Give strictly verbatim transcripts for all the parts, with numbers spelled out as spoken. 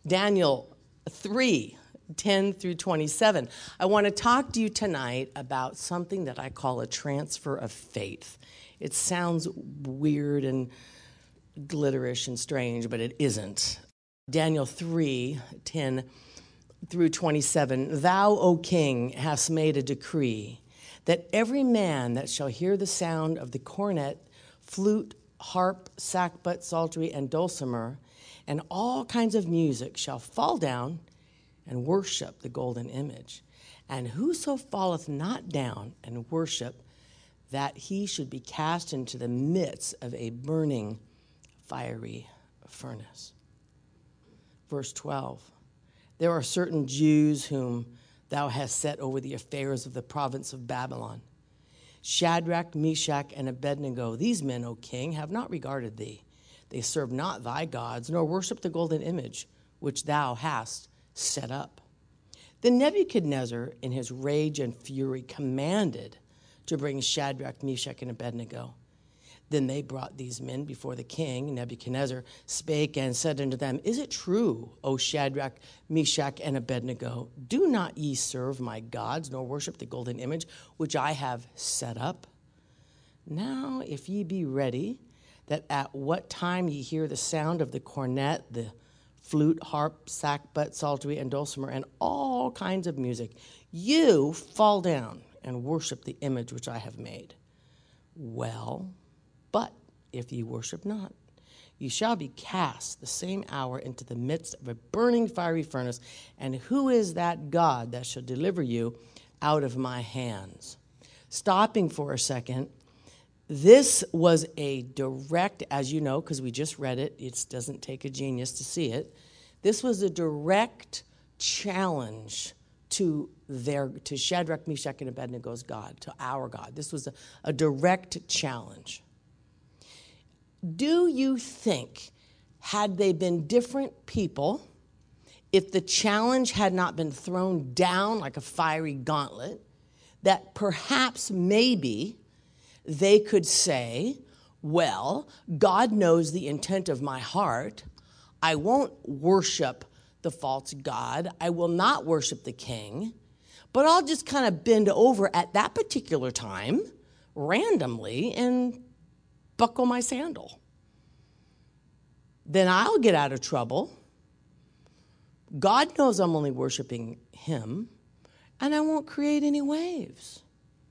Daniel three, ten through twenty-seven. I want to talk to you tonight about something that I call a transfer of faith. It sounds weird and glitterish and strange, but it isn't. Daniel three, ten through twenty-seven. Thou, O king, hast made a decree that every man that shall hear the sound of the cornet, flute, harp, sackbut, psaltery, and dulcimer, and all kinds of music shall fall down and worship the golden image. And whoso falleth not down and worship, that he should be cast into the midst of a burning fiery furnace. Verse twelve, there are certain Jews whom thou hast set over the affairs of the province of Babylon. Shadrach, Meshach, and Abednego, these men, O king, have not regarded thee. They serve not thy gods, nor worship the golden image which thou hast set up. Then Nebuchadnezzar, in his rage and fury, commanded to bring Shadrach, Meshach, and Abednego. Then they brought these men before the king. Nebuchadnezzar spake and said unto them, Is it true, O Shadrach, Meshach, and Abednego? Do not ye serve my gods, nor worship the golden image which I have set up? Now, if ye be ready, that at what time ye hear the sound of the cornet, the flute, harp, sackbut, psaltery, and dulcimer, and all kinds of music, you fall down and worship the image which I have made. Well, but if ye worship not, ye shall be cast the same hour into the midst of a burning fiery furnace. And who is that God that shall deliver you out of my hands? Stopping for a second, this was a direct, as you know, because we just read it, it doesn't take a genius to see it. This was a direct challenge to their to Shadrach, Meshach, and Abednego's God, to our God. This was a, a direct challenge. Do you think, had they been different people, if the challenge had not been thrown down like a fiery gauntlet, that perhaps maybe they could say, well, God knows the intent of my heart. I won't worship the false god. I will not worship the king, but I'll just kind of bend over at that particular time randomly and buckle my sandal. Then I'll get out of trouble. God knows I'm only worshiping him, and I won't create any waves.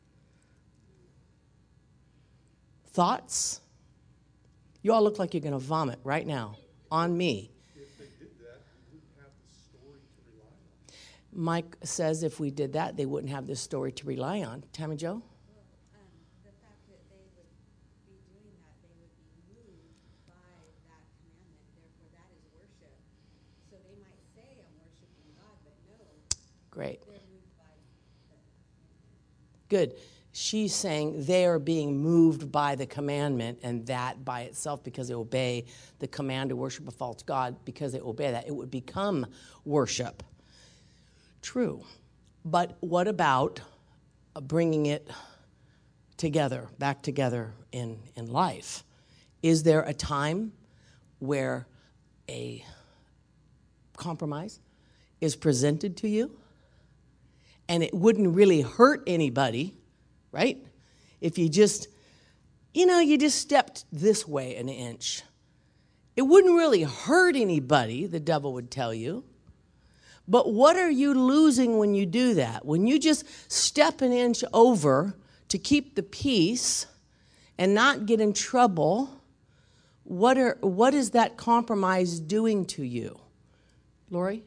Thoughts? You all look like you're going to vomit right now on me. If they did that, we wouldn't have this story to rely on. Mike says if we did that, they wouldn't have this story to rely on. Tammy Jo? Well, um, the fact that they would be doing that, they would be moved by that commandment. Therefore, that is worship. So they might say, I'm worshiping God, but no, Great. they're moved by the commandment. Good. She's saying they are being moved by the commandment, and that by itself, because they obey the command to worship a false god, because they obey that, it would become worship. True. But what about bringing it together, back together in, in life? Is there a time where a compromise is presented to you and it wouldn't really hurt anybody, right? If you just, you know, you just stepped this way an inch. It wouldn't really hurt anybody, the devil would tell you. But what are you losing when you do that? When you just step an inch over to keep the peace and not get in trouble, what are what is that compromise doing to you? Lori?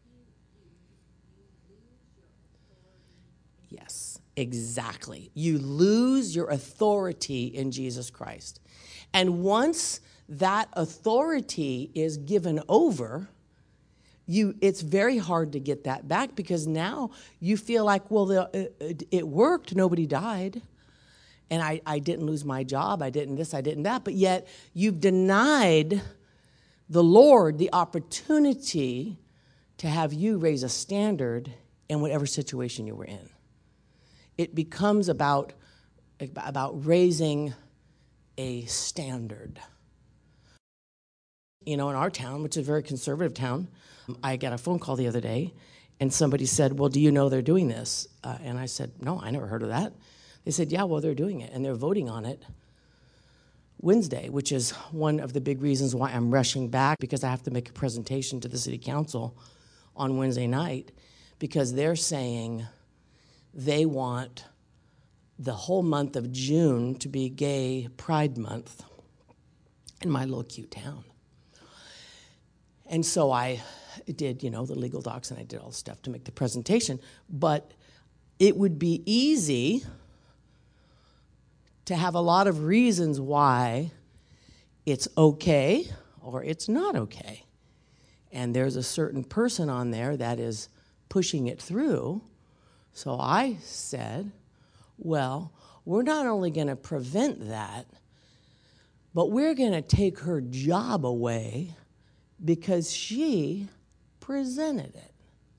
Yes, exactly. You lose your authority in Jesus Christ. And once that authority is given over, you it's very hard to get that back, because now you feel like, well, the, it, it worked, nobody died, and I, I didn't lose my job, I didn't this, I didn't that, but yet you've denied the Lord the opportunity to have you raise a standard in whatever situation you were in. It becomes about, about raising a standard. You know, in our town, which is a very conservative town, I got a phone call the other day, and somebody said, well, do you know they're doing this? Uh, and I said, no, I never heard of that. They said, yeah, well, they're doing it, and they're voting on it Wednesday, which is one of the big reasons why I'm rushing back, because I have to make a presentation to the city council on Wednesday night, because they're saying they want the whole month of June to be Gay Pride Month in my little cute town. And so I did, you know, the legal docs, and I did all the stuff to make the presentation. But it would be easy to have a lot of reasons why it's okay or it's not okay. And there's a certain person on there that is pushing it through. So I said, well, we're not only going to prevent that, but we're going to take her job away because she presented it.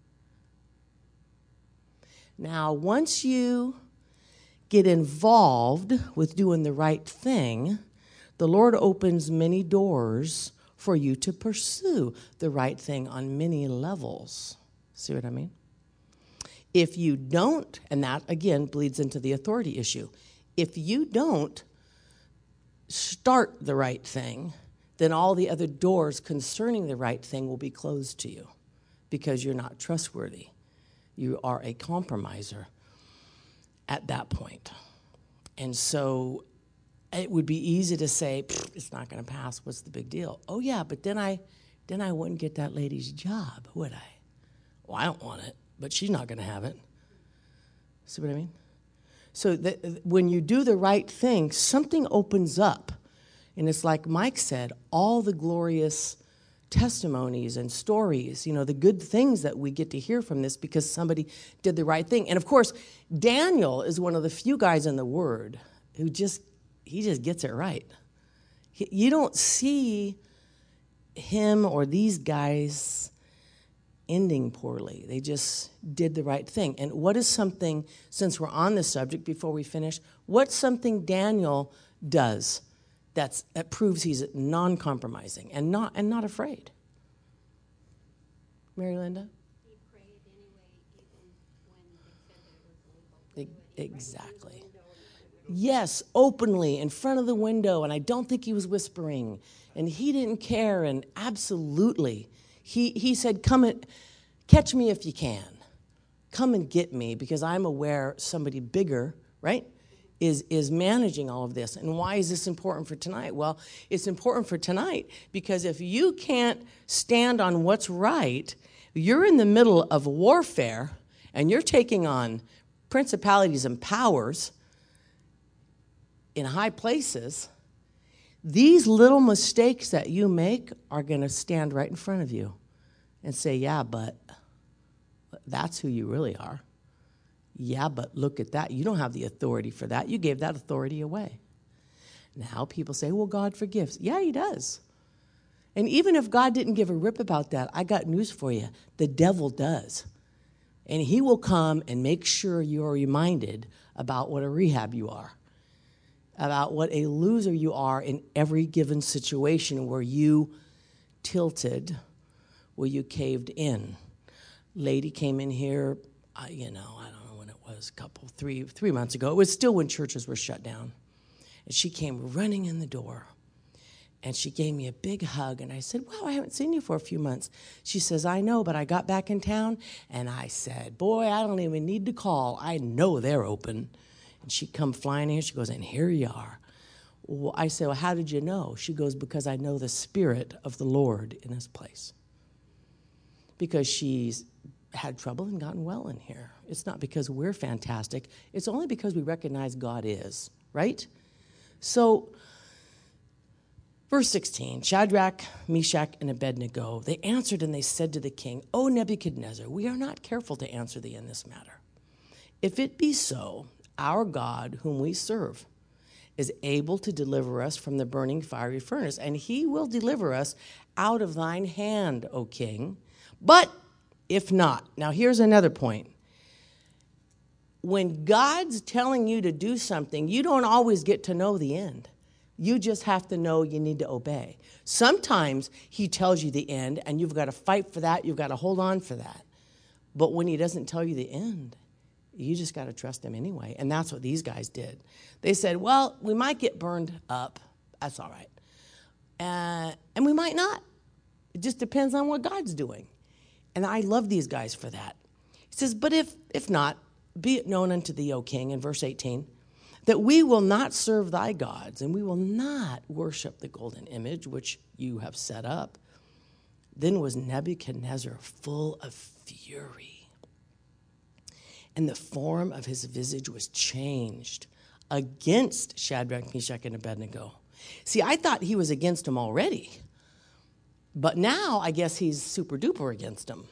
Now, once you get involved with doing the right thing, the Lord opens many doors for you to pursue the right thing on many levels. See what I mean? If you don't, and that again bleeds into the authority issue, if you don't start the right thing, then all the other doors concerning the right thing will be closed to you because you're not trustworthy. You are a compromiser at that point. And so it would be easy to say, it's not going to pass. What's the big deal? Oh, yeah, but then I then I wouldn't get that lady's job, would I? Well, I don't want it, but she's not going to have it. See what I mean? So that when you do the right thing, something opens up. And it's like Mike said, all the glorious testimonies and stories, you know, the good things that we get to hear from this because somebody did the right thing. And of course, Daniel is one of the few guys in the Word who just, he just gets it right. He, you don't see him or these guys ending poorly. They just did the right thing. And what is something, since we're on this subject before we finish, what's something Daniel does That's, that proves he's non-compromising and not and not afraid? Mary Linda? He prayed anyway, even when they said that it was illegal. E- exactly. Yes, openly in front of the window, and I don't think he was whispering, and he didn't care, and absolutely. He, he said, come and catch me if you can. Come and get me, because I'm aware somebody bigger, right? Is, is managing all of this. And why is this important for tonight? Well, it's important for tonight because if you can't stand on what's right, you're in the middle of warfare and you're taking on principalities and powers in high places. These little mistakes that you make are going to stand right in front of you and say, yeah, but that's who you really are. Yeah, but look at that. You don't have the authority for that. You gave that authority away. Now people say, well, God forgives. Yeah, he does. And even if God didn't give a rip about that, I got news for you. The devil does. And he will come and make sure you're reminded about what a rehab you are, about what a loser you are in every given situation where you tilted, where you caved in. Lady came in here, uh, you know, I don't was a couple, three, three months ago. It was still when churches were shut down. And she came running in the door. And she gave me a big hug. And I said, wow, I haven't seen you for a few months. She says, I know, but I got back in town. And I said, boy, I don't even need to call. I know they're open. And she come flying in. She goes, and here you are. Well, I said, well, how did you know? She goes, because I know the Spirit of the Lord in this place. Because she's had trouble and gotten well in here. It's not because we're fantastic. It's only because we recognize God is, right? So, verse sixteen, Shadrach, Meshach, and Abednego, they answered and they said to the king, O Nebuchadnezzar, we are not careful to answer thee in this matter. If it be so, our God, whom we serve, is able to deliver us from the burning fiery furnace, and he will deliver us out of thine hand, O king. But if not, now here's another point. When God's telling you to do something, you don't always get to know the end. You just have to know you need to obey. Sometimes he tells you the end, and you've got to fight for that. You've got to hold on for that. But when he doesn't tell you the end, you just got to trust him anyway. And that's what these guys did. They said, well, we might get burned up. That's all right. Uh, and we might not. It just depends on what God's doing. And I love these guys for that. He says, but if if not, be it known unto thee, O king, in verse eighteen, that we will not serve thy gods, and we will not worship the golden image which you have set up. Then was Nebuchadnezzar full of fury, and the form of his visage was changed against Shadrach, Meshach, and Abednego. See, I thought he was against them already, but now I guess he's super duper against them.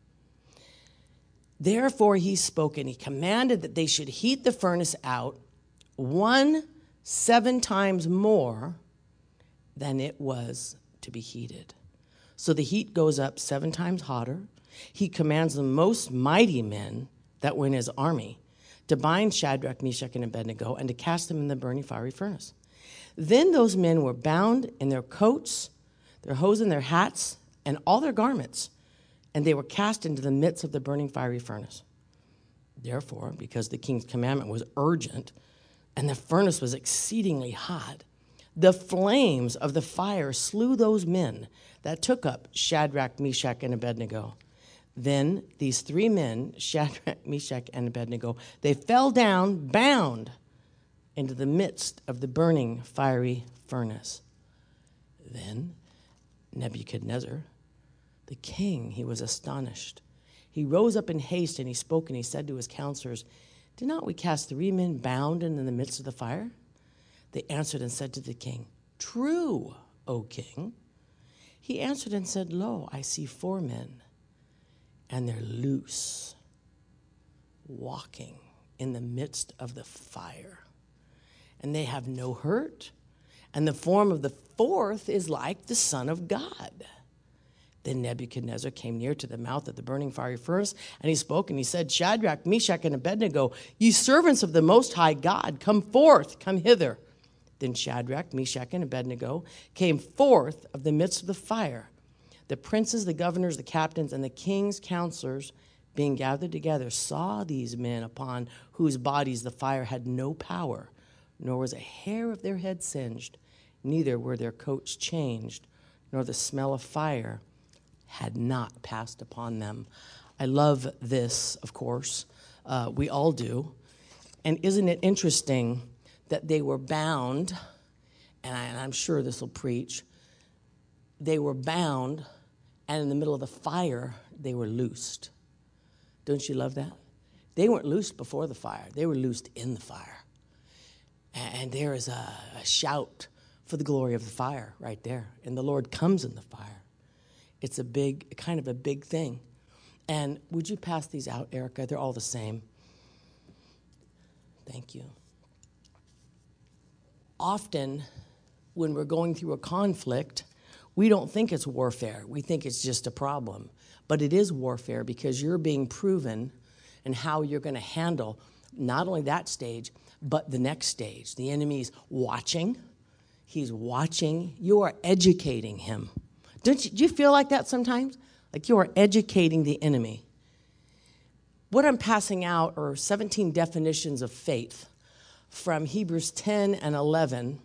Therefore he spoke, and he commanded that they should heat the furnace out one seven times more than it was to be heated. So the heat goes up seven times hotter. He commands the most mighty men that were in his army to bind Shadrach, Meshach, and Abednego and to cast them in the burning fiery furnace. Then those men were bound in their coats, their hose, and their hats, and all their garments, and they were cast into the midst of the burning fiery furnace. Therefore, because the king's commandment was urgent, and the furnace was exceedingly hot, the flames of the fire slew those men that took up Shadrach, Meshach, and Abednego. Then these three men, Shadrach, Meshach, and Abednego, they fell down, bound, into the midst of the burning fiery furnace. Then Nebuchadnezzar, the king, he was astonished. He rose up in haste, and he spoke, and he said to his counselors, did not we cast three men bound in the midst of the fire? They answered and said to the king, true, O king. He answered and said, lo, I see four men, and they're loose, walking in the midst of the fire. And they have no hurt, and the form of the fourth is like the Son of God. Then Nebuchadnezzar came near to the mouth of the burning fiery furnace, and he spoke, and he said, Shadrach, Meshach, and Abednego, ye servants of the Most High God, come forth, come hither. Then Shadrach, Meshach, and Abednego came forth of the midst of the fire. The princes, the governors, the captains, and the king's counselors, being gathered together, saw these men upon whose bodies the fire had no power, nor was a hair of their head singed, neither were their coats changed, nor the smell of fire had not passed upon them. I love this, of course. Uh, we all do. And isn't it interesting that they were bound, and, I, and I'm sure this will preach, they were bound, and in the middle of the fire, they were loosed. Don't you love that? They weren't loosed before the fire. They were loosed in the fire. And there is a, a shout for the glory of the fire right there. And the Lord comes in the fire. It's a big, kind of a big thing. And would you pass these out, Erica? They're all the same. Thank you. Often, when we're going through a conflict, we don't think it's warfare. We think it's just a problem. But it is warfare because you're being proven and how you're going to handle not only that stage, but the next stage. The enemy's watching. He's watching. You are educating him. Don't you, do you feel like that sometimes? Like you are educating the enemy. What I'm passing out are seventeen definitions of faith from Hebrews ten and eleven.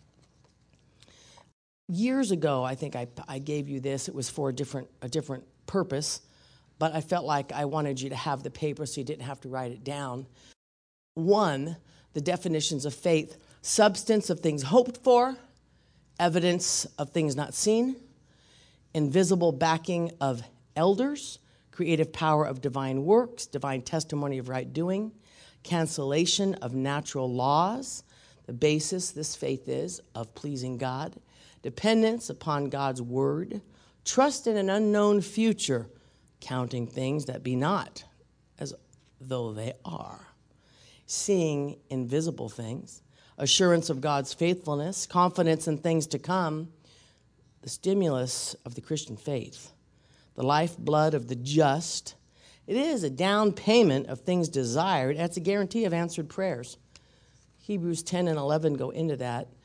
Years ago, I think I, I gave you this. It was for a different, a different purpose, but I felt like I wanted you to have the paper so you didn't have to write it down. One, the definitions of faith: substance of things hoped for, evidence of things not seen, invisible backing of elders, creative power of divine works, divine testimony of right doing, cancellation of natural laws. The basis, this faith is, of pleasing God, dependence upon God's word, trust in an unknown future, counting things that be not as though they are, seeing invisible things, assurance of God's faithfulness, confidence in things to come, the stimulus of the Christian faith, the lifeblood of the just. It is a down payment of things desired. That's a guarantee of answered prayers. Hebrews ten and eleven go into that.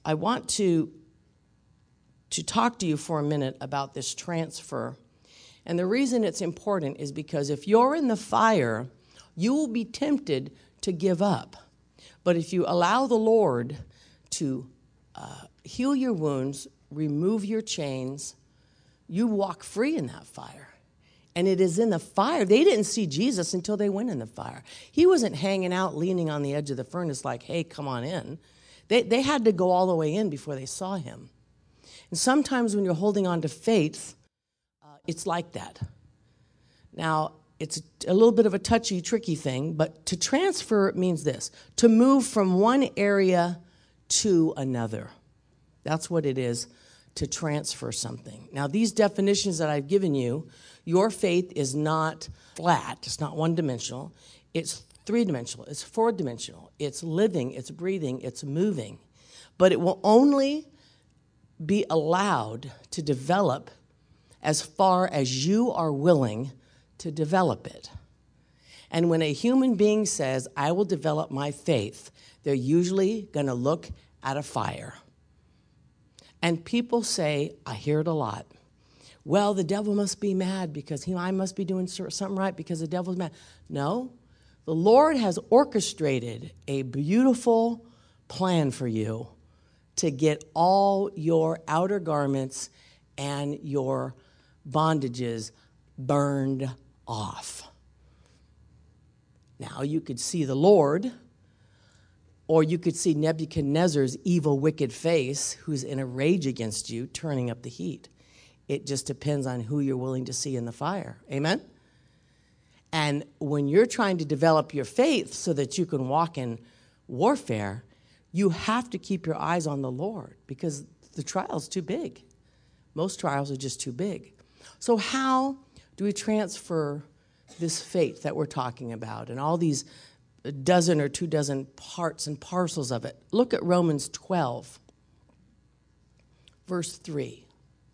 I want to, to talk to you for a minute about this transfer. And the reason it's important is because if you're in the fire, you will be tempted to give up. But if you allow the Lord to uh, heal your wounds, remove your chains, you walk free in that fire. And it is in the fire. They didn't see Jesus until they went in the fire. He wasn't hanging out, leaning on the edge of the furnace like, hey, come on in. They, they had to go all the way in before they saw him. And sometimes when you're holding on to faith, uh, it's like that. Now, it's a little bit of a touchy, tricky thing, but to transfer means this, to move from one area to another. That's what it is, to transfer something. Now, these definitions that I've given you, your faith is not flat, it's not one-dimensional, it's three-dimensional, it's four-dimensional, it's living, it's breathing, it's moving. But it will only be allowed to develop as far as you are willing to develop it. And when a human being says, I will develop my faith, they're usually going to look at a fire. And people say, I hear it a lot, well, the devil must be mad because he, I must be doing something right because the devil's mad. No, the Lord has orchestrated a beautiful plan for you to get all your outer garments and your bondages burned off. Now, you could see the Lord, or you could see Nebuchadnezzar's evil, wicked face, who's in a rage against you, turning up the heat. It just depends on who you're willing to see in the fire. Amen? And when you're trying to develop your faith so that you can walk in warfare, you have to keep your eyes on the Lord because the trial's too big. Most trials are just too big. So how do we transfer this faith that we're talking about and all these dozen or two dozen parts and parcels of it? Look at Romans twelve, verse three.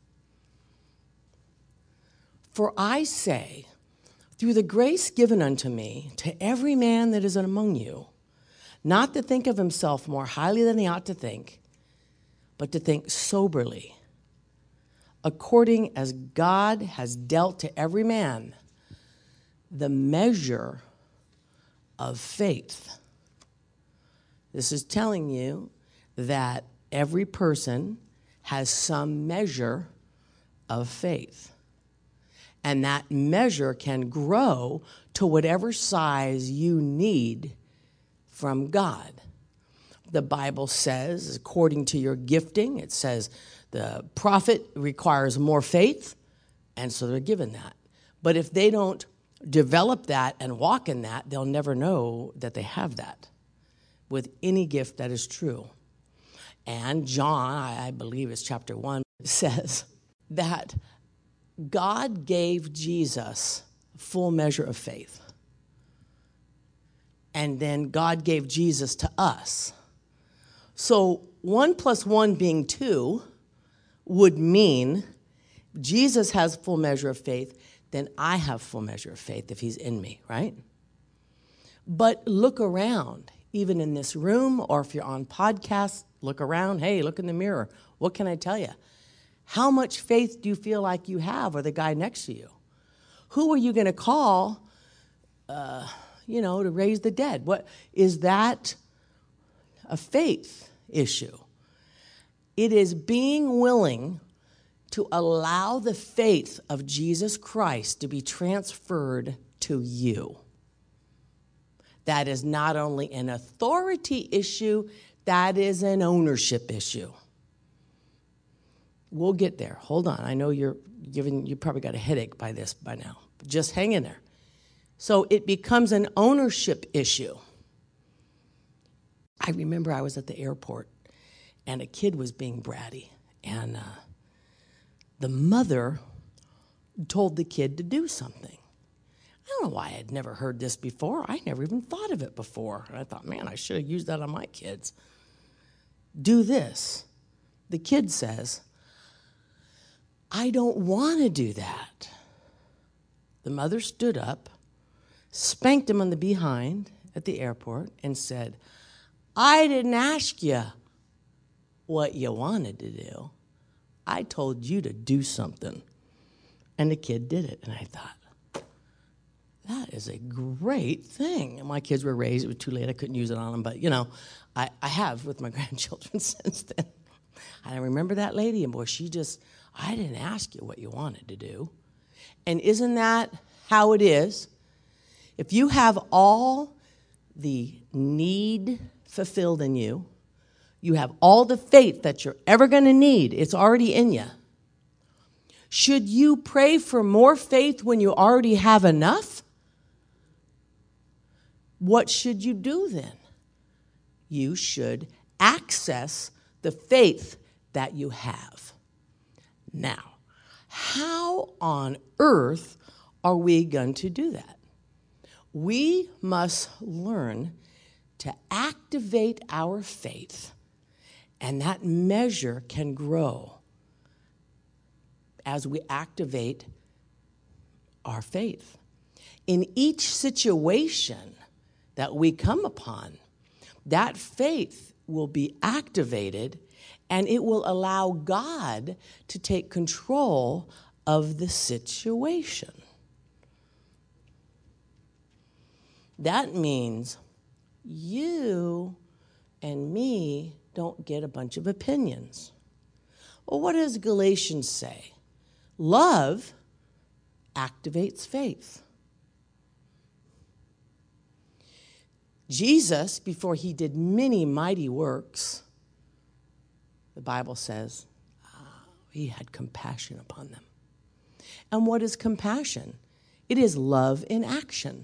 For I say, through the grace given unto me, to every man that is among you, not to think of himself more highly than he ought to think, but to think soberly, according as God has dealt to every man the measure of faith. This is telling you that every person has some measure of faith. And that measure can grow to whatever size you need from God. The Bible says, according to your gifting, it says the prophet requires more faith, and so they're given that. But if they don't develop that and walk in that, they'll never know that they have that with any gift that is true. And John, I believe it's chapter one, says that God gave Jesus full measure of faith. And then God gave Jesus to us. So one plus one being two would mean Jesus has full measure of faith, then I have full measure of faith if he's in me, right? But look around, even in this room, or if you're on podcasts, look around. Hey, look in the mirror. What can I tell you? How much faith do you feel like you have, or the guy next to you? Who are you going to call, uh, you know, to raise the dead? What is that a faith issue? It is being willing to allow the faith of Jesus Christ to be transferred to you. That is not only an authority issue, that is an ownership issue. We'll get there. Hold on. I know you're giving, you probably got a headache by this by now. Just hang in there. So it becomes an ownership issue. I remember I was at the airport and a kid was being bratty, and uh, the mother told the kid to do something. I don't know why I had never heard this before. I never even thought of it before. And I thought, man, I should have used that on my kids. Do this. The kid says, I don't want to do that. The mother stood up, spanked him on the behind at the airport, and said, I didn't ask you what you wanted to do. I told you to do something. And the kid did it. And I thought, that is a great thing. And my kids were raised. It was too late. I couldn't use it on them. But, you know, I, I have with my grandchildren since then. And I remember that lady, and boy, she just, I didn't ask you what you wanted to do. And isn't that how it is? If you have all the need fulfilled in you, you have all the faith that you're ever going to need, it's already in you. Should you pray for more faith when you already have enough? What should you do then? You should access the faith that you have. Now, how on earth are we going to do that? We must learn to activate our faith, and that measure can grow as we activate our faith. In each situation that we come upon, that faith will be activated, and it will allow God to take control of the situation. That means you and me don't get a bunch of opinions. Well, what does Galatians say? Love activates faith. Jesus, before he did many mighty works, the Bible says, uh, he had compassion upon them. And what is compassion? It is love in action.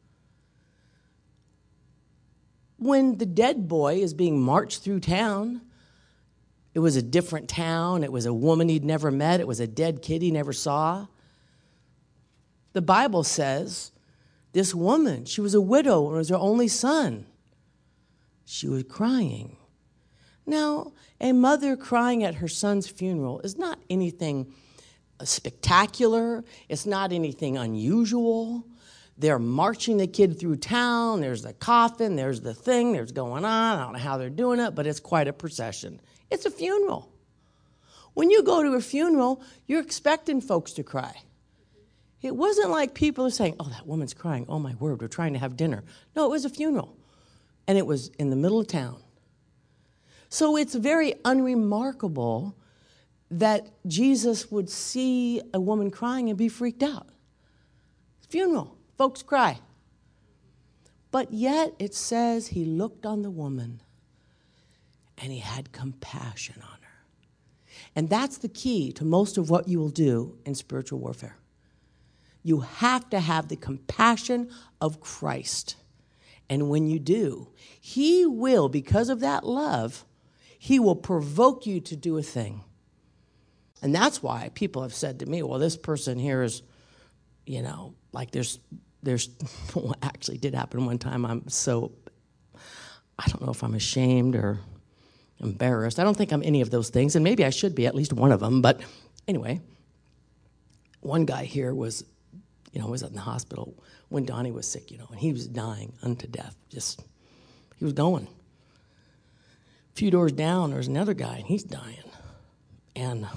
When the dead boy is being marched through town, it was a different town. It was a woman he'd never met. It was a dead kid he never saw. The Bible says this woman, she was a widow and it was her only son. She was crying. Now, a mother crying at her son's funeral is not anything spectacular. It's not anything unusual. They're marching the kid through town. There's the coffin. There's the thing. There's going on. I don't know how they're doing it, but it's quite a procession. It's a funeral. When you go to a funeral, you're expecting folks to cry. It wasn't like people are saying, oh, that woman's crying. Oh, my word, we're trying to have dinner. No, it was a funeral, and it was in the middle of town. So it's very unremarkable that Jesus would see a woman crying and be freaked out. Funeral. Folks cry. But yet it says he looked on the woman and he had compassion on her. And that's the key to most of what you will do in spiritual warfare. You have to have the compassion of Christ. And when you do, he will, because of that love, he will provoke you to do a thing. And that's why people have said to me, well, this person here is, you know, like there's, there's, well, actually did happen one time. I'm so, I don't know if I'm ashamed or embarrassed. I don't think I'm any of those things, and maybe I should be at least one of them. But anyway, one guy here was, you know, was in the hospital when Donnie was sick, you know, and he was dying unto death. Just, he was going. A few doors down, there's another guy, and he's dying. And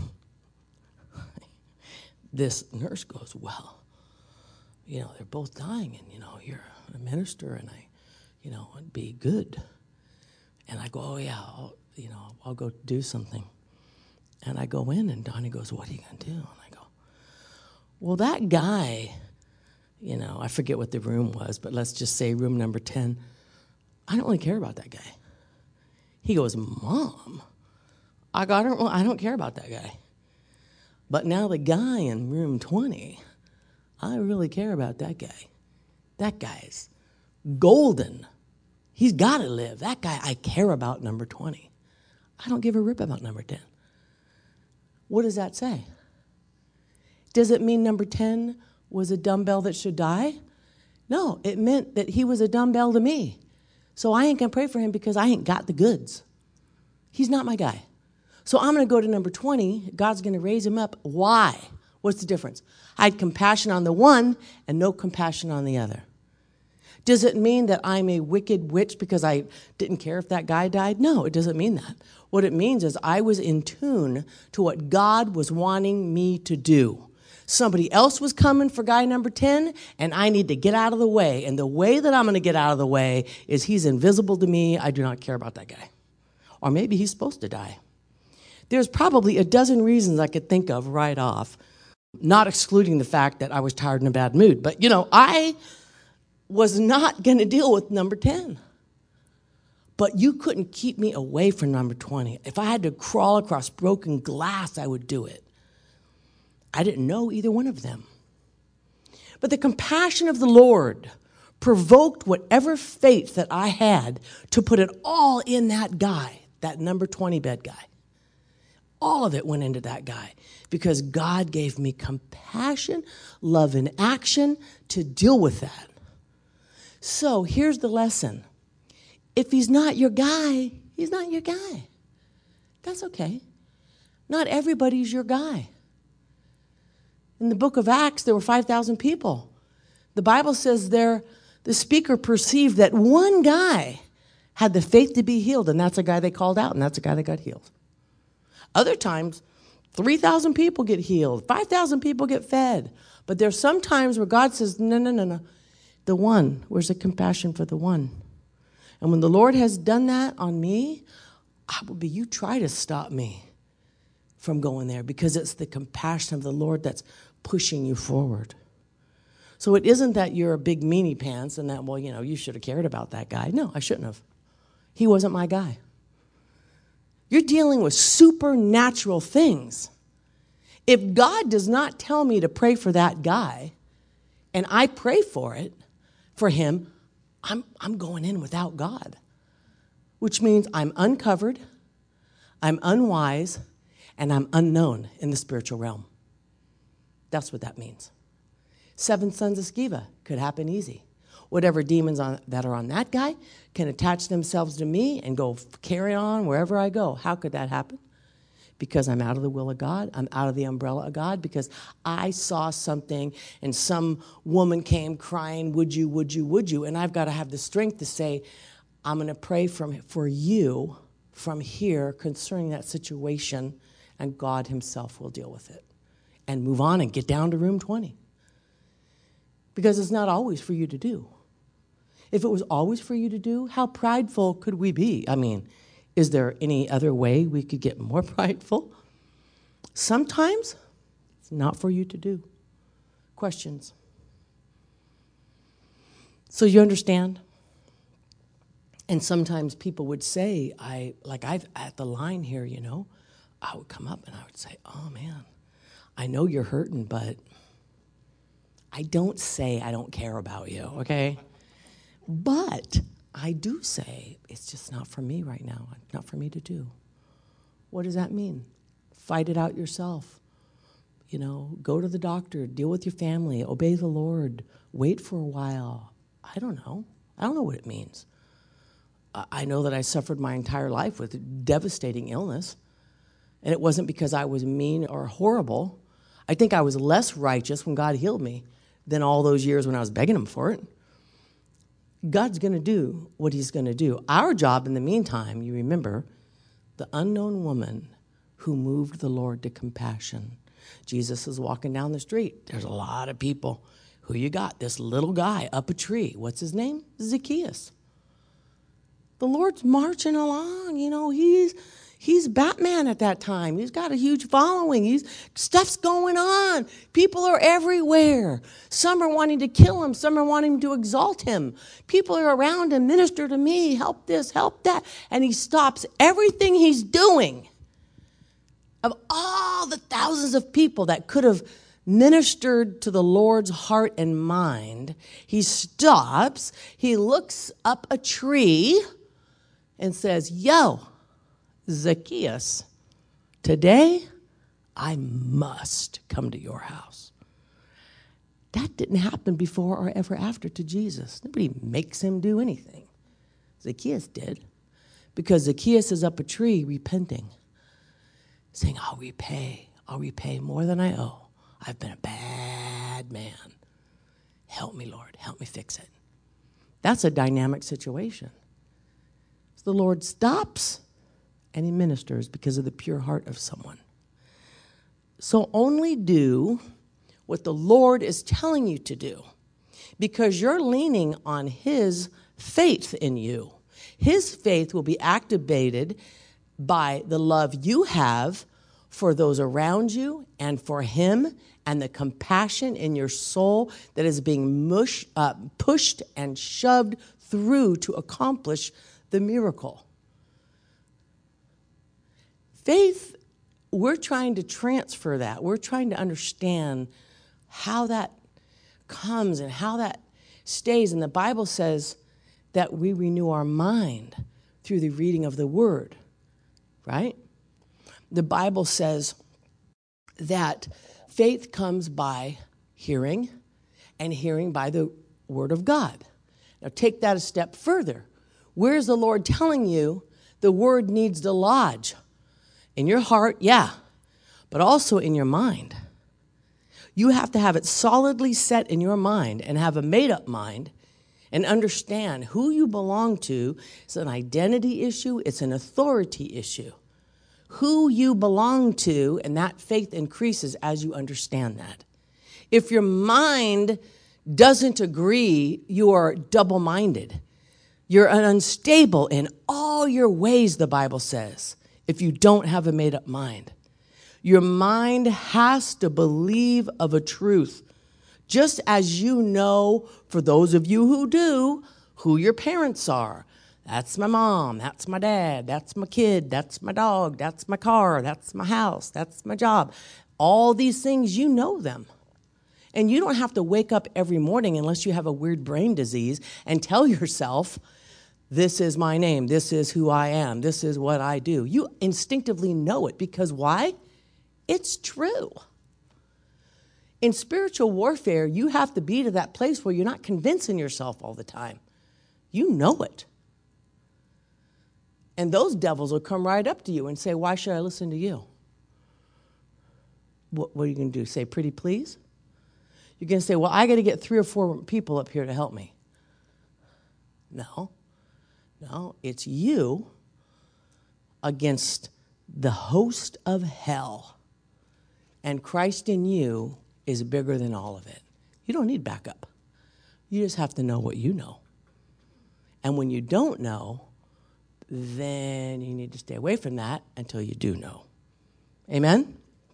this nurse goes, well, you know, they're both dying, and, you know, you're a minister, and I, you know, it'd be good. And I go, oh, yeah, I'll, you know, I'll go do something. And I go in, and Donnie goes, what are you going to do? And I go, well, that guy, you know, I forget what the room was, but let's just say room number ten, I don't really care about that guy. He goes, Mom, I, go, I, don't, I don't care about that guy. But now the guy in room twenty, I really care about that guy. That guy's golden. He's got to live. That guy, I care about number twenty. I don't give a rip about number ten. What does that say? Does it mean number ten was a dumbbell that should die? No, it meant that he was a dumbbell to me. So I ain't going to pray for him because I ain't got the goods. He's not my guy. So I'm going to go to number twenty. God's going to raise him up. Why? What's the difference? I had compassion on the one and no compassion on the other. Does it mean that I'm a wicked witch because I didn't care if that guy died? No, it doesn't mean that. What it means is I was in tune to what God was wanting me to do. Somebody else was coming for guy number ten, and I need to get out of the way. And the way that I'm going to get out of the way is he's invisible to me. I do not care about that guy. Or maybe he's supposed to die. There's probably a dozen reasons I could think of right off, not excluding the fact that I was tired and in a bad mood. But, you know, I was not going to deal with number ten. But you couldn't keep me away from number twenty. If I had to crawl across broken glass, I would do it. I didn't know either one of them. But the compassion of the Lord provoked whatever faith that I had to put it all in that guy, that number twenty bed guy. All of it went into that guy because God gave me compassion, love in action to deal with that. So here's the lesson. If he's not your guy, he's not your guy. That's okay. Not everybody's your guy. In the book of Acts, there were five thousand people. The Bible says there, the speaker perceived that one guy had the faith to be healed, and that's the guy they called out, and that's the guy that got healed. Other times, three thousand people get healed, five thousand people get fed. But there's some times where God says, no, no, no, no. The one, where's the compassion for the one? And when the Lord has done that on me, I will be, you try to stop me from going there because it's the compassion of the Lord that's pushing you forward. So it isn't that you're a big meanie pants and that, well, you know, you should have cared about that guy. No, I shouldn't have. He wasn't my guy. You're dealing with supernatural things. If God does not tell me to pray for that guy, and I pray for it, for him, I'm, I'm going in without God, which means I'm uncovered, I'm unwise, and I'm unknown in the spiritual realm. That's what that means. Seven sons of Sceva could happen easy. Whatever demons on, that are on that guy can attach themselves to me and go carry on wherever I go. How could that happen? Because I'm out of the will of God. I'm out of the umbrella of God because I saw something and some woman came crying, would you, would you, would you? And I've got to have the strength to say, I'm going to pray from, for you from here concerning that situation, and God himself will deal with it. And move on and get down to room twenty. Because it's not always for you to do. If it was always for you to do, how prideful could we be? I mean, is there any other way we could get more prideful? Sometimes it's not for you to do. Questions? So you understand? And sometimes people would say, I like I've at the line here, you know, I would come up and I would say, oh man, I know you're hurting, but I don't say I don't care about you, okay? But I do say it's just not for me right now, not for me to do. What does that mean? Fight it out yourself. You know, go to the doctor, deal with your family, obey the Lord, wait for a while. I don't know. I don't know what it means. I know that I suffered my entire life with devastating illness, and it wasn't because I was mean or horrible. I think I was less righteous when God healed me than all those years when I was begging him for it. God's going to do what he's going to do. Our job in the meantime, you remember, the unknown woman who moved the Lord to compassion. Jesus is walking down the street. There's a lot of people. Who you got? This little guy up a tree. What's his name? Zacchaeus. The Lord's marching along. You know, he's he's Batman at that time. He's got a huge following. He's stuff's going on. People are everywhere. Some are wanting to kill him. Some are wanting to exalt him. People are around him. Minister to me. Help this. Help that. And he stops everything he's doing. Of all the thousands of people that could have ministered to the Lord's heart and mind, he stops. He looks up a tree and says, yo, Zacchaeus, today I must come to your house. That didn't happen before or ever after to Jesus. Nobody makes him do anything. Zacchaeus did, because Zacchaeus is up a tree repenting, saying, I'll repay, I'll repay more than I owe. I've been a bad man. Help me, Lord, help me fix it. That's a dynamic situation. So the Lord stops and he ministers because of the pure heart of someone. So only do what the Lord is telling you to do, because you're leaning on his faith in you. His faith will be activated by the love you have for those around you and for him, and the compassion in your soul that is being mush, uh, pushed and shoved through to accomplish the miracle. Faith, we're trying to transfer that. We're trying to understand how that comes and how that stays. And the Bible says that we renew our mind through the reading of the word, right? The Bible says that faith comes by hearing, and hearing by the word of God. Now take that a step further. Where's the Lord telling you the word needs to lodge? In your heart, yeah, but also in your mind. You have to have it solidly set in your mind and have a made-up mind and understand who you belong to. It's an identity issue. It's an authority issue. Who you belong to, and that faith increases as you understand that. If your mind doesn't agree, you are double-minded. You're unstable in all your ways, the Bible says, if you don't have a made-up mind. Your mind has to believe of a truth, just as you know, for those of you who do, who your parents are. That's my mom, that's my dad, that's my kid, that's my dog, that's my car, that's my house, that's my job. All these things, you know them. And you don't have to wake up every morning unless you have a weird brain disease and tell yourself, this is my name, this is who I am, this is what I do. You instinctively know it because why? It's true. In spiritual warfare, you have to be to that place where you're not convincing yourself all the time. You know it. And those devils will come right up to you and say, why should I listen to you? What, what are you going to do? Say, pretty please? You're going to say, well, I got to get three or four people up here to help me. No. No, it's you against the host of hell. And Christ in you is bigger than all of it. You don't need backup. You just have to know what you know. And when you don't know, then you need to stay away from that until you do know. Amen?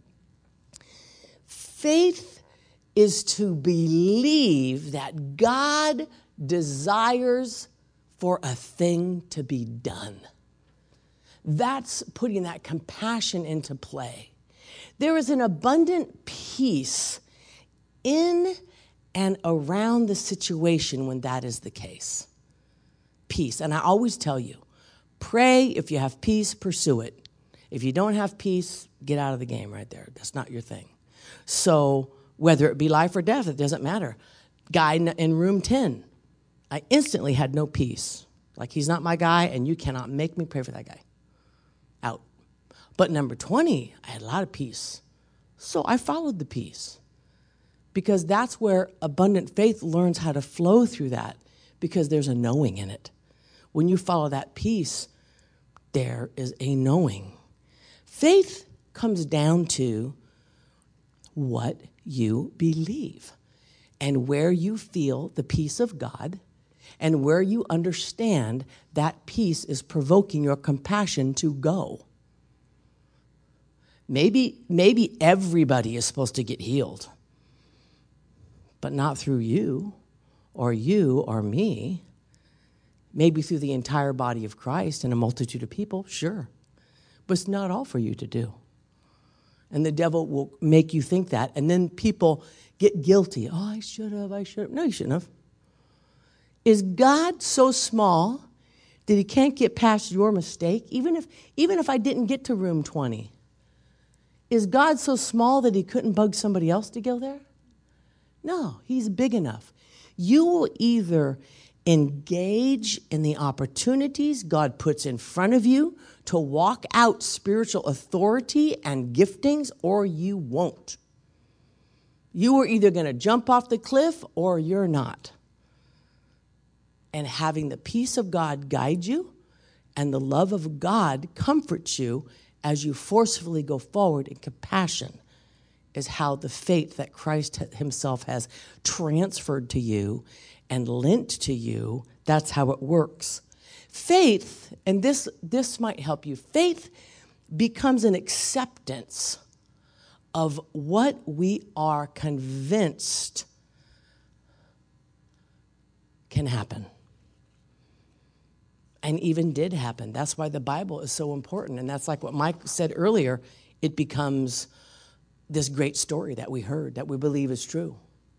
Faith is to believe that God desires for a thing to be done. That's putting that compassion into play. There is an abundant peace in and around the situation when that is the case. Peace. And I always tell you, pray. If you have peace, pursue it. If you don't have peace, get out of the game right there. That's not your thing. So whether it be life or death, it doesn't matter. Guy in room ten, I instantly had no peace. Like, he's not my guy, and you cannot make me pray for that guy. Out. But number twenty, I had a lot of peace. So I followed the peace. Because that's where abundant faith learns how to flow through that, because there's a knowing in it. When you follow that peace, there is a knowing. Faith comes down to what you believe and where you feel the peace of God and where you understand that peace is provoking your compassion to go. Maybe, maybe everybody is supposed to get healed, but not through you or you or me. Maybe through the entire body of Christ and a multitude of people, sure. But it's not all for you to do. And the devil will make you think that. And then people get guilty. Oh, I should have, I should have. No, you shouldn't have. Is God so small that he can't get past your mistake? Even if, even if I didn't get to room twenty. Is God so small that he couldn't bug somebody else to go there? No, he's big enough. You will either engage in the opportunities God puts in front of you to walk out spiritual authority and giftings, or you won't. You are either going to jump off the cliff or you're not. and having the peace of God guide you and the love of God comforts you as you forcefully go forward in compassion is how the faith that Christ himself has transferred to you and lent to you, that's how it works. Faith, and this, this might help you, faith becomes an acceptance of what we are convinced can happen. And even did happen. That's why the Bible is so important. And that's like what Mike said earlier. It becomes this great story that we heard, that we believe is true.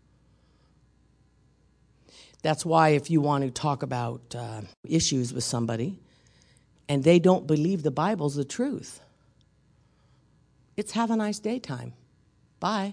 That's why if you want to talk about uh, issues with somebody and they don't believe the Bible's the truth, it's have a nice day time. Bye.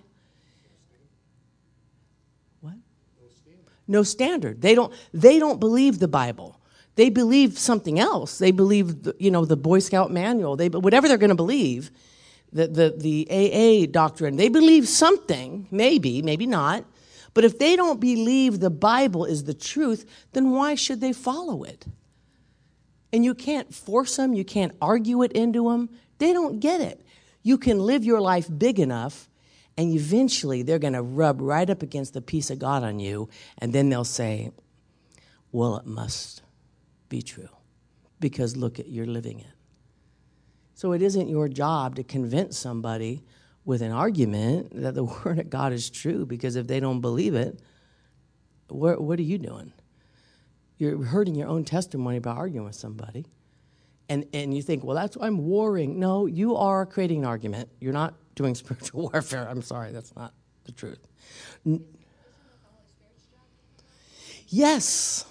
What? No standard. No standard. They don't, they don't believe the Bible. They believe something else. They believe, the, you know, the Boy Scout manual. They, whatever they're going to believe, the, the, the A A doctrine, they believe something, maybe, maybe not. But if they don't believe the Bible is the truth, then why should they follow it? And you can't force them. You can't argue it into them. They don't get it. You can live your life big enough, and eventually they're going to rub right up against the peace of God on you, and then they'll say, well, it must be true, because look at, you're living it. So it isn't your job to convince somebody with an argument that the Word of God is true, because if they don't believe it, what, what are you doing? You're hurting your own testimony by arguing with somebody. And and you think, well, that's I'm warring. No, you are creating an argument. You're not doing spiritual warfare. I'm sorry, that's not the truth. N- yes.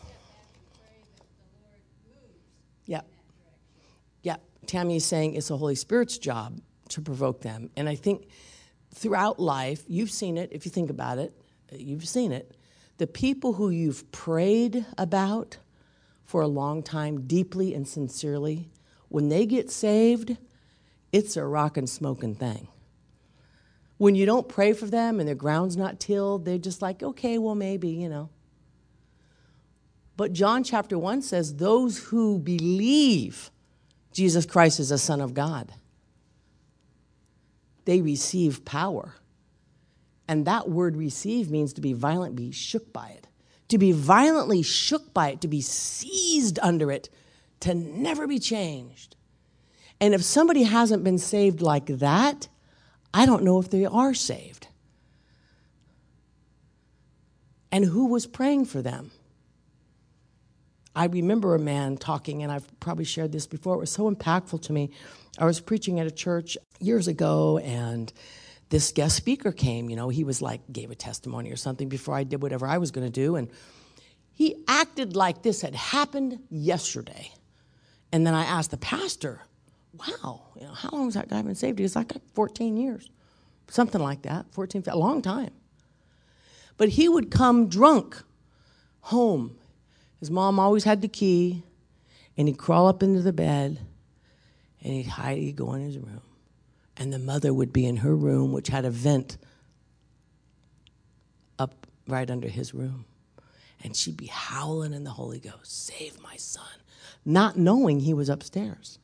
Yeah. Yeah. Tammy is saying it's the Holy Spirit's job to provoke them. And I think throughout life, you've seen it, if you think about it, you've seen it. The people who you've prayed about for a long time, deeply and sincerely, when they get saved, it's a rockin' smoking thing. When you don't pray for them and their ground's not tilled, they're just like, okay, well, maybe, you know. But John chapter one says, those who believe Jesus Christ is the Son of God, they receive power. And that word receive means to be violent, be shook by it. To be violently shook by it, to be seized under it, to never be changed. And if somebody hasn't been saved like that, I don't know if they are saved. And who was praying for them? I remember a man talking, and I've probably shared this before. It was so impactful to me. I was preaching at a church years ago, and this guest speaker came. You know, he was like, gave a testimony or something before I did whatever I was going to do. And he acted like this had happened yesterday. And then I asked the pastor, wow, you know, how long has that guy been saved? He was like, fourteen years, something like that, fourteen, a long time. But he would come drunk home. His mom always had the key, and he'd crawl up into the bed, and he'd hide, he'd go in his room. And the mother would be in her room, which had a vent up right under his room. And she'd be howling in the Holy Ghost, save my son, not knowing he was upstairs,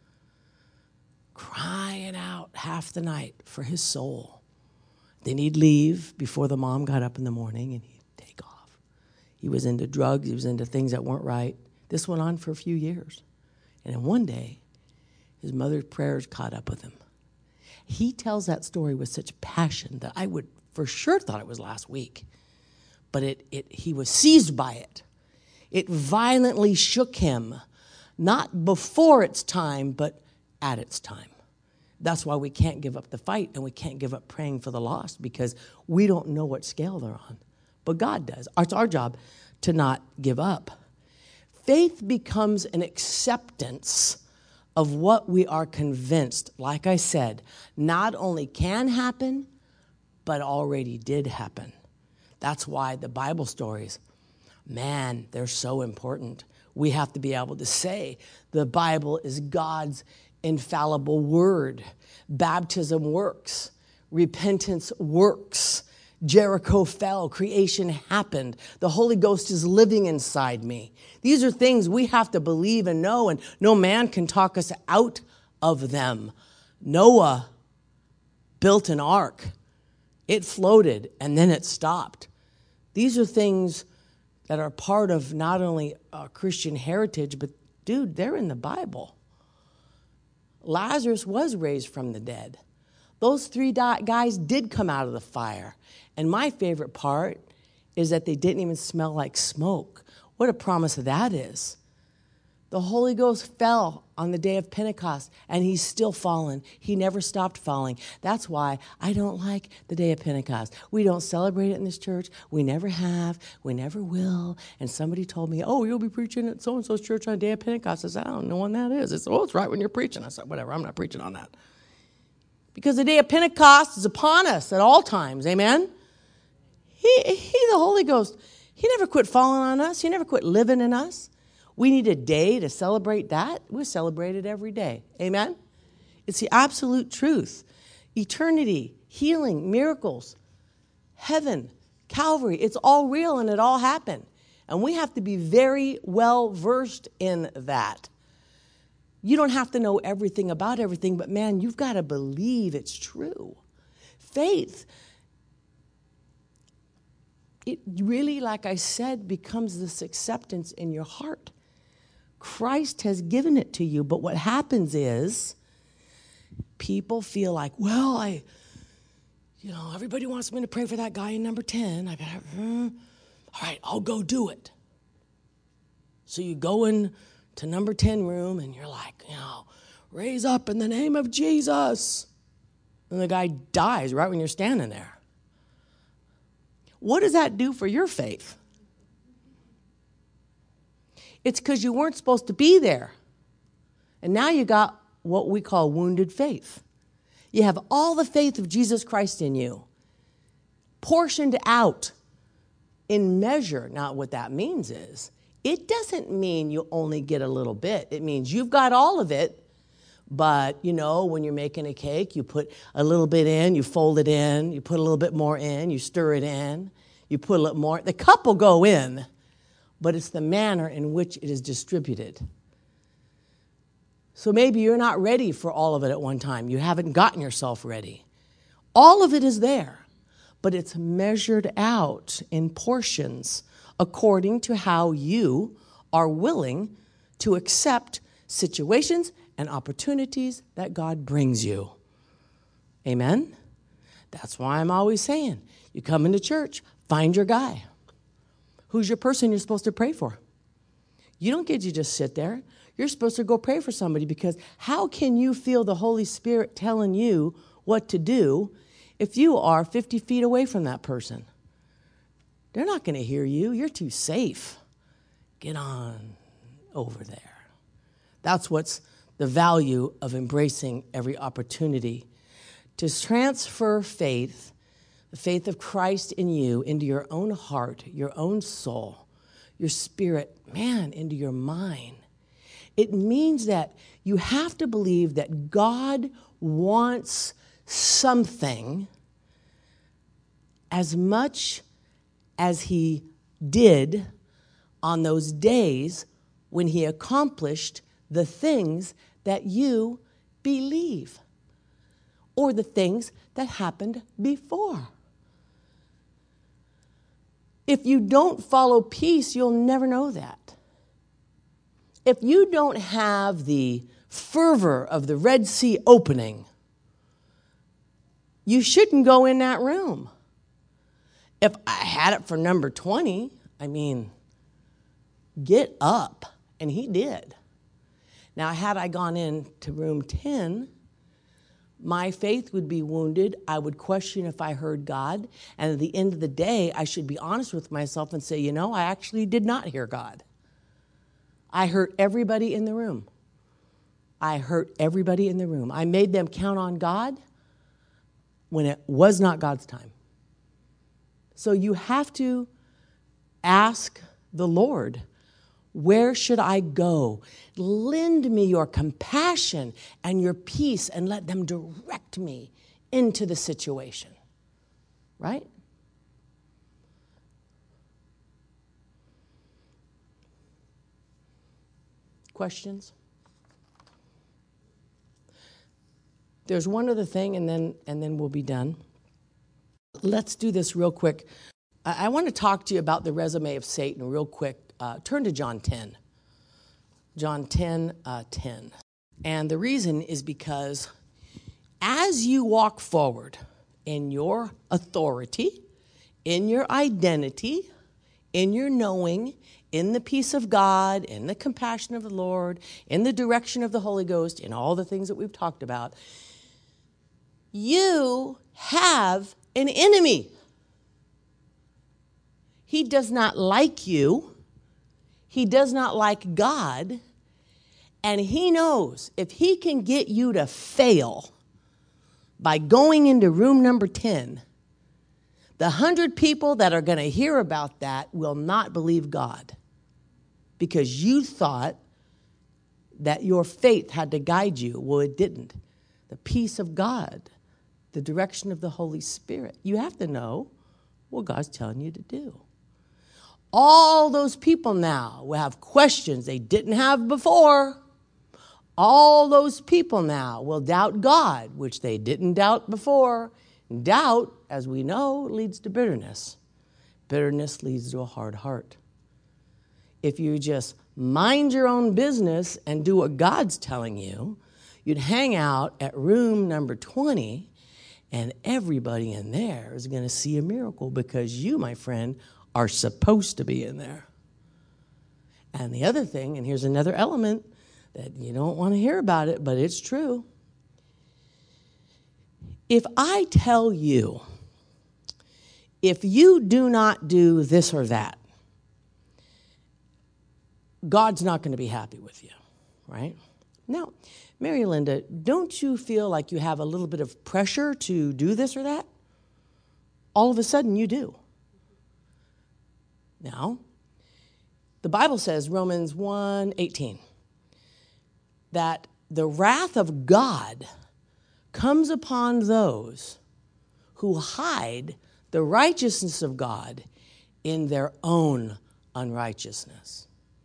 crying out half the night for his soul. Then he'd leave before the mom got up in the morning, and he'd take off. He was into drugs. He was into things that weren't right. This went on for a few years. And then one day, his mother's prayers caught up with him. He tells that story with such passion that I would for sure thought it was last week. But it, it he was seized by it. It violently shook him, not before its time, but at its time. That's why we can't give up the fight, and we can't give up praying for the lost, because we don't know what scale they're on. But God does. It's our job to not give up. Faith becomes an acceptance of what we are convinced, like I said, not only can happen, but already did happen. That's why the Bible stories, man, they're so important. We have to be able to say the Bible is God's infallible word. Baptism works. Repentance works. Jericho fell. Creation happened. The Holy Ghost is living inside me. These are things we have to believe and know, and no man can talk us out of them. Noah built an ark. It floated, and then it stopped. These are things that are part of not only our Christian heritage, but, dude, they're in the Bible. Lazarus was raised from the dead. Those three guys did come out of the fire. And my favorite part is that they didn't even smell like smoke. What a promise that is. The Holy Ghost fell on the day of Pentecost, and he's still falling. He never stopped falling. That's why I don't like the day of Pentecost. We don't celebrate it in this church. We never have. We never will. And somebody told me, oh, you'll be preaching at so-and-so's church on the day of Pentecost. I said, I don't know when that is. It's, oh, it's right when you're preaching. I said, whatever, I'm not preaching on that. Because the day of Pentecost is upon us at all times. Amen? He, he, the Holy Ghost, he never quit falling on us. He never quit living in us. We need a day to celebrate that. We celebrate it every day. Amen? It's the absolute truth. Eternity, healing, miracles, heaven, Calvary. It's all real and it all happened. And we have to be very well versed in that. You don't have to know everything about everything, but man, you've got to believe it's true. Faith, it really, like I said, becomes this acceptance in your heart. Christ has given it to you, but what happens is people feel like, well, I, you know, everybody wants me to pray for that guy in number ten. I better, hmm, all right, I'll go do it. So you go in to number ten room and you're like, you know, raise up in the name of Jesus. And the guy dies right when you're standing there. What does that do for your faith? It's because you weren't supposed to be there. And now you got what we call wounded faith. You have all the faith of Jesus Christ in you, portioned out in measure. Now, what that means is, it doesn't mean you only get a little bit. It means you've got all of it, but, you know, when you're making a cake, you put a little bit in, you fold it in, you put a little bit more in, you stir it in, you put a little more. The cup will go in, but it's the manner in which it is distributed. So maybe you're not ready for all of it at one time. You haven't gotten yourself ready. All of it is there, but it's measured out in portions according to how you are willing to accept situations and opportunities that God brings you. Amen? That's why I'm always saying, you come into church, find your guy. Who's your person you're supposed to pray for? You don't get to just sit there. You're supposed to go pray for somebody, because how can you feel the Holy Spirit telling you what to do if you are fifty feet away from that person? They're not going to hear you. You're too safe. Get on over there. That's what's the value of embracing every opportunity. To transfer faith, the faith of Christ in you, into your own heart, your own soul, your spirit, man, into your mind. It means that you have to believe that God wants something as much as he did on those days when he accomplished the things that you believe, or the things that happened before. If you don't follow peace, you'll never know that. If you don't have the fervor of the Red Sea opening, you shouldn't go in that room. If I had it for number twenty, I mean, get up. And he did. Now, had I gone into room ten, my faith would be wounded. I would question if I heard God. And at the end of the day, I should be honest with myself and say, you know, I actually did not hear God. I hurt everybody in the room. I hurt everybody in the room. I made them count on God when it was not God's time. So you have to ask the Lord, where should I go? Lend me your compassion and your peace and let them direct me into the situation. Right? Questions? There's one other thing, and then and then we'll be done. Let's do this real quick. I, I want to talk to you about the resume of Satan real quick. Uh, turn to John ten. John ten, uh, ten. And the reason is because as you walk forward in your authority, in your identity, in your knowing, in the peace of God, in the compassion of the Lord, in the direction of the Holy Ghost, in all the things that we've talked about, you have an enemy. He does not like you. He does not like God. And he knows if he can get you to fail by going into room number ten, the hundred people that are going to hear about that will not believe God because you thought that your faith had to guide you. Well, it didn't. The peace of God, the direction of the Holy Spirit. You have to know what God's telling you to do. All those people now will have questions they didn't have before. All those people now will doubt God, which they didn't doubt before. Doubt, as we know, leads to bitterness. Bitterness leads to a hard heart. If you just mind your own business and do what God's telling you, you'd hang out at room number twenty, and everybody in there is going to see a miracle because you, my friend, are supposed to be in there. And the other thing, and here's another element that you don't want to hear about it, but it's true. If I tell you, if you do not do this or that, God's not going to be happy with you, right? Now, Mary Linda, don't you feel like you have a little bit of pressure to do this or that? All of a sudden you do. Now, the Bible says, Romans one eighteen, that the wrath of God comes upon those who hide the righteousness of God in their own unrighteousness.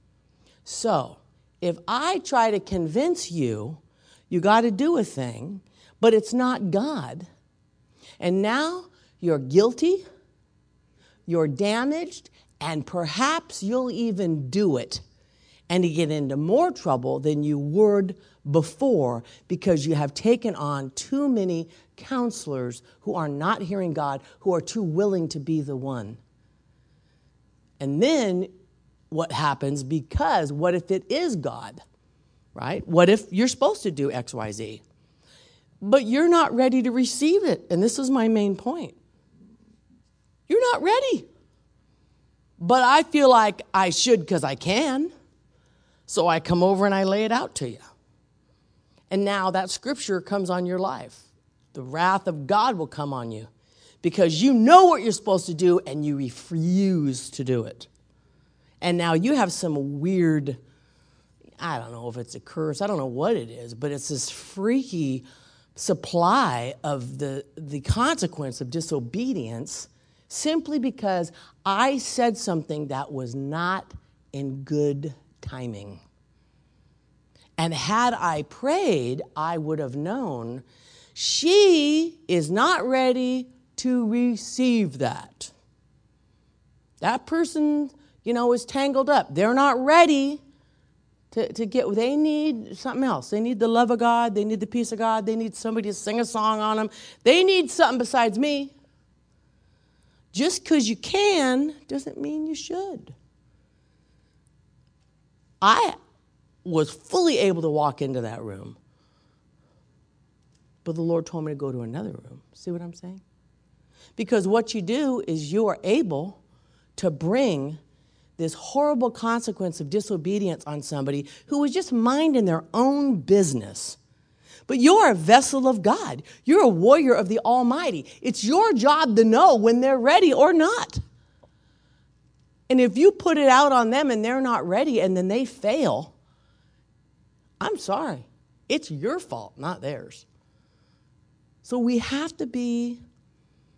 So, if I try to convince you, you got to do a thing, but it's not God, and now you're guilty, you're damaged, and perhaps you'll even do it and to get into more trouble than you would before because you have taken on too many counselors who are not hearing God, who are too willing to be the one. And then what happens, because what if it is God, right? What if you're supposed to do X, Y, Z, but you're not ready to receive it? And this is my main point. You're not ready. But I feel like I should because I can. So I come over and I lay it out to you. And now that scripture comes on your life. The wrath of God will come on you because you know what you're supposed to do and you refuse to do it. And now you have some weird, I don't know if it's a curse, I don't know what it is, but it's this freaky supply of the, the consequence of disobedience simply because I said something that was not in good timing. And had I prayed, I would have known she is not ready to receive that. That person, you know, is tangled up. They're not ready to, to get, they need something else. They need the love of God. They need the peace of God. They need somebody to sing a song on them. They need something besides me. Just because you can doesn't mean you should. I was fully able to walk into that room, but the Lord told me to go to another room. See what I'm saying? Because what you do is you are able to bring this horrible consequence of disobedience on somebody who was just minding their own business. But you're a vessel of God. You're a warrior of the Almighty. It's your job to know when they're ready or not. And if you put it out on them and they're not ready and then they fail, I'm sorry. It's your fault, not theirs. So we have to be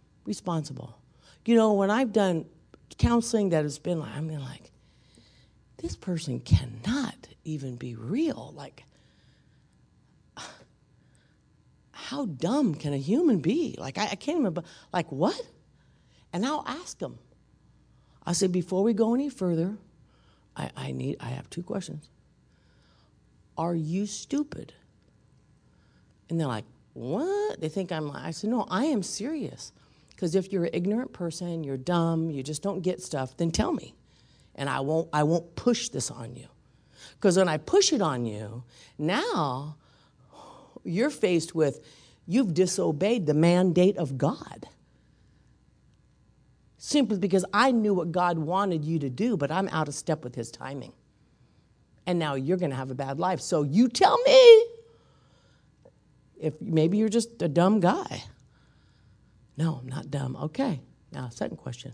responsible. You know, when I've done counseling that has been like, I'm like, this person cannot even be real. Like, how dumb can a human be? Like, I, I can't even, like, what? And I'll ask them. I said, before we go any further, I, I need, I have two questions. Are you stupid? And they're like, what? They think I'm, I said, no, I am serious. Because if you're an ignorant person, you're dumb, you just don't get stuff, then tell me. And I won't, I won't push this on you. Because when I push it on you, now you're faced with, you've disobeyed the mandate of God. Simply because I knew what God wanted you to do, but I'm out of step with his timing. And now you're going to have a bad life. So you tell me if maybe you're just a dumb guy. No, I'm not dumb. Okay. Now, second question.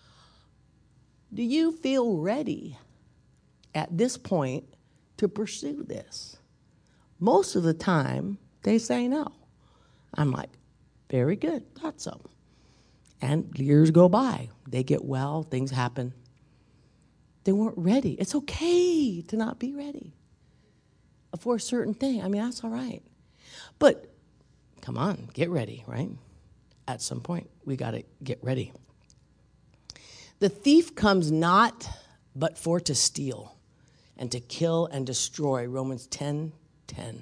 Do you feel ready at this point to pursue this? Most of the time, they say no. I'm like, very good, thought so. And years go by. They get well, things happen. They weren't ready. It's okay to not be ready for a certain thing. I mean, that's all right. But come on, get ready, right? At some point, we got to get ready. The thief comes not but for to steal and to kill and destroy, Romans ten ten.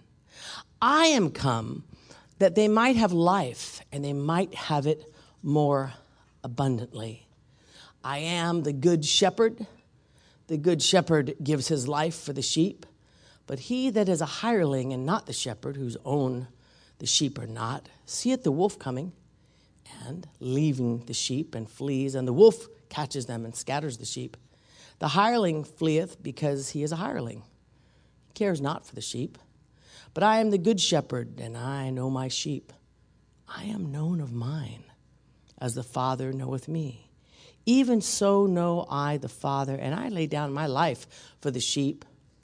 I am come that they might have life and they might have it more abundantly. I am the good shepherd. The good shepherd gives his life for the sheep, but he that is a hireling and not the shepherd, whose own the sheep are not, seeth the wolf coming and leaving the sheep and flees, and the wolf catches them and scatters the sheep. The hireling fleeth because he is a hireling. He cares not for the sheep. But I am the good shepherd, and I know my sheep. I am known of mine, as the Father knoweth me. Even so know I the Father, and I lay down my life for the sheep.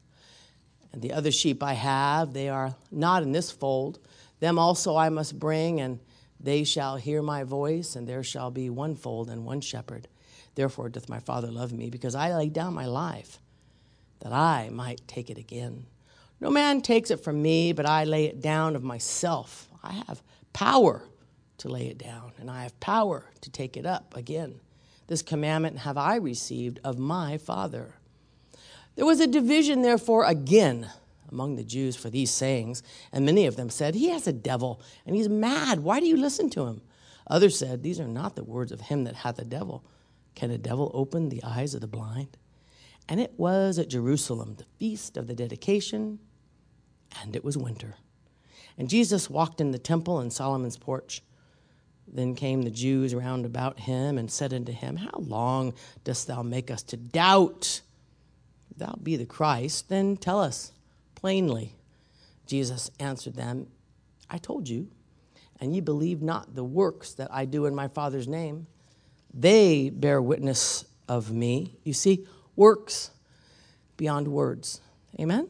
And the other sheep I have, they are not in this fold. Them also I must bring, and they shall hear my voice, and there shall be one fold and one shepherd. Therefore doth my Father love me, because I lay down my life, that I might take it again. No man takes it from me, but I lay it down of myself. I have power to lay it down, and I have power to take it up again. This commandment have I received of my Father. There was a division, therefore, again among the Jews for these sayings, and many of them said, he has a devil, and he's mad. Why do you listen to him? Others said, these are not the words of him that hath a devil. Can a devil open the eyes of the blind? And it was at Jerusalem, the feast of the dedication, and it was winter. And Jesus walked in the temple in Solomon's porch. Then came the Jews round about him and said unto him, how long dost thou make us to doubt? If thou be the Christ, then tell us plainly. Jesus answered them, I told you, and ye believe not the works that I do in my Father's name. They bear witness of me. You see, works beyond words. Amen?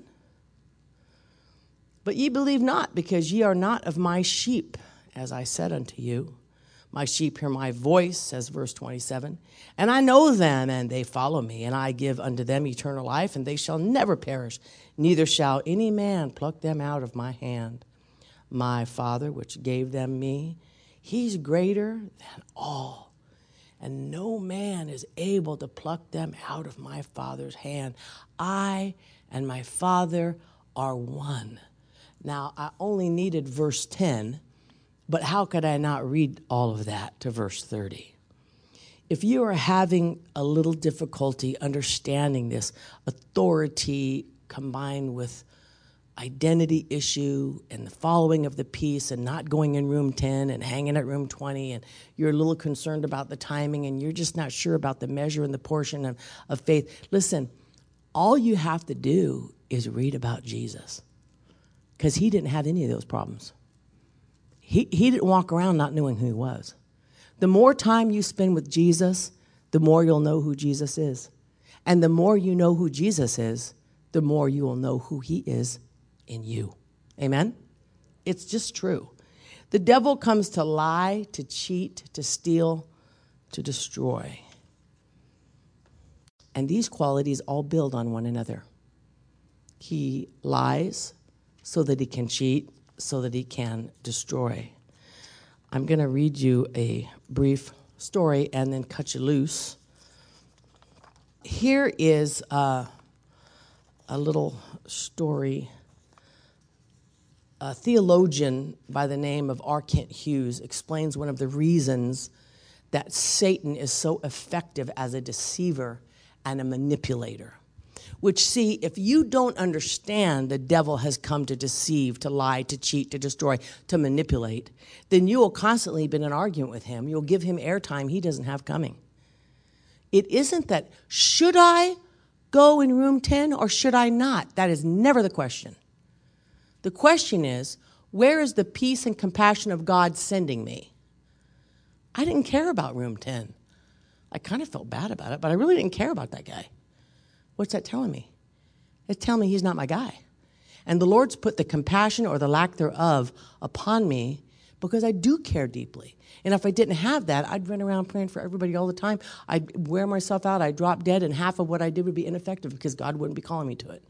But ye believe not, because ye are not of my sheep, as I said unto you. My sheep hear my voice, says verse twenty-seven. And I know them, and they follow me. And I give unto them eternal life, and they shall never perish. Neither shall any man pluck them out of my hand. My Father, which gave them me, he's greater than all. And no man is able to pluck them out of my Father's hand. I and my Father are one. Now, I only needed verse ten, but how could I not read all of that to verse thirty? If you are having a little difficulty understanding this authority combined with identity issue and the following of the peace and not going in room ten and hanging at room twenty, and you're a little concerned about the timing and you're just not sure about the measure and the portion of, of faith, listen, all you have to do is read about Jesus, because he didn't have any of those problems. He, he didn't walk around not knowing who he was. The more time you spend with Jesus, the more you'll know who Jesus is. And the more you know who Jesus is, the more you will know who he is in you. Amen? It's just true. The devil comes to lie, to cheat, to steal, to destroy. And these qualities all build on one another. He lies so that he can cheat, so that he can destroy. I'm going to read you a brief story and then cut you loose. Here is a, a little story. A theologian by the name of R. Kent Hughes explains one of the reasons that Satan is so effective as a deceiver and a manipulator. Which, see, if you don't understand the devil has come to deceive, to lie, to cheat, to destroy, to manipulate, then you will constantly be in an argument with him. You'll give him airtime he doesn't have coming. It isn't that, should I go in room ten or should I not? That is never the question. The question is, where is the peace and compassion of God sending me? I didn't care about room ten. I kind of felt bad about it, but I really didn't care about that guy. What's that telling me? It's telling me he's not my guy. And the Lord's put the compassion or the lack thereof upon me because I do care deeply. And if I didn't have that, I'd run around praying for everybody all the time. I'd wear myself out. I'd drop dead, and half of what I did would be ineffective because God wouldn't be calling me to it.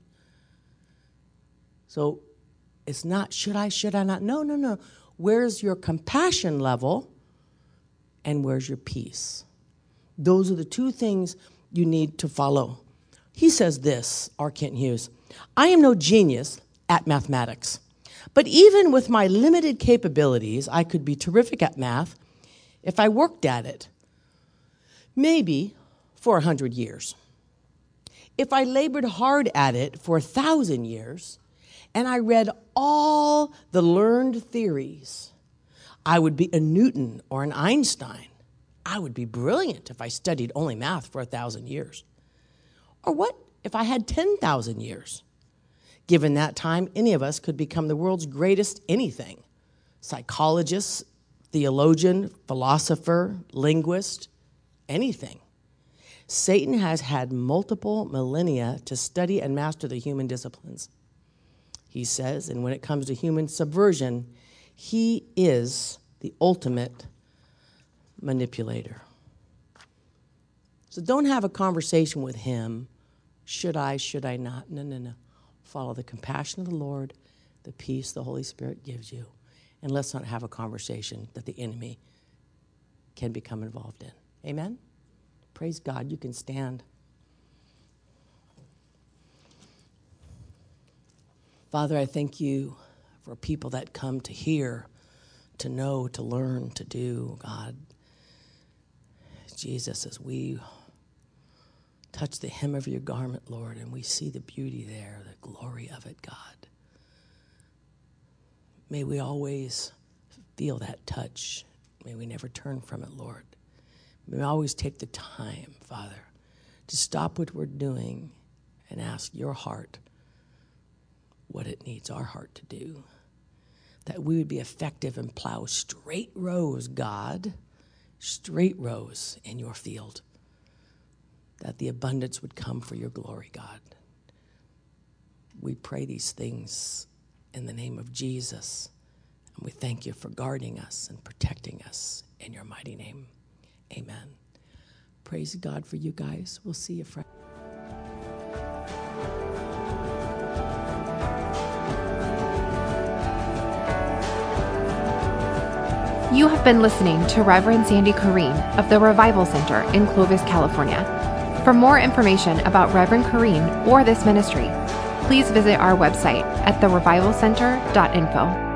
So it's not, should I, should I not? No, no, no. Where's your compassion level and where's your peace? Those are the two things you need to follow. He says this, R. Kent Hughes, I am no genius at mathematics, but even with my limited capabilities, I could be terrific at math if I worked at it, maybe for a hundred years. If I labored hard at it for a thousand years, and I read all the learned theories, I would be a Newton or an Einstein. I would be brilliant if I studied only math for a thousand years. Or what if I had ten thousand years? Given that time, any of us could become the world's greatest anything. Psychologist, theologian, philosopher, linguist, anything. Satan has had multiple millennia to study and master the human disciplines. He says, and when it comes to human subversion, he is the ultimate manipulator. So don't have a conversation with him. Should I, should I not? No, no, no. Follow the compassion of the Lord, the peace the Holy Spirit gives you. And let's not have a conversation that the enemy can become involved in. Amen? Praise God. You can stand. Father, I thank you for people that come to hear, to know, to learn, to do, God. Jesus, as we touch the hem of your garment, Lord, and we see the beauty there, the glory of it, God. May we always feel that touch. May we never turn from it, Lord. May we always take the time, Father, to stop what we're doing and ask your heart what it needs our heart to do. That we would be effective and plow straight rows, God, straight rows in your field. That the abundance would come for your glory, God. We pray these things in the name of Jesus. And we thank you for guarding us and protecting us in your mighty name. Amen. Praise God for you guys. We'll see you Friday. You have been listening to Reverend Sandy Kareem of the Revival Center in Clovis, California. For more information about Reverend Kareem or this ministry, please visit our website at the revival center dot info.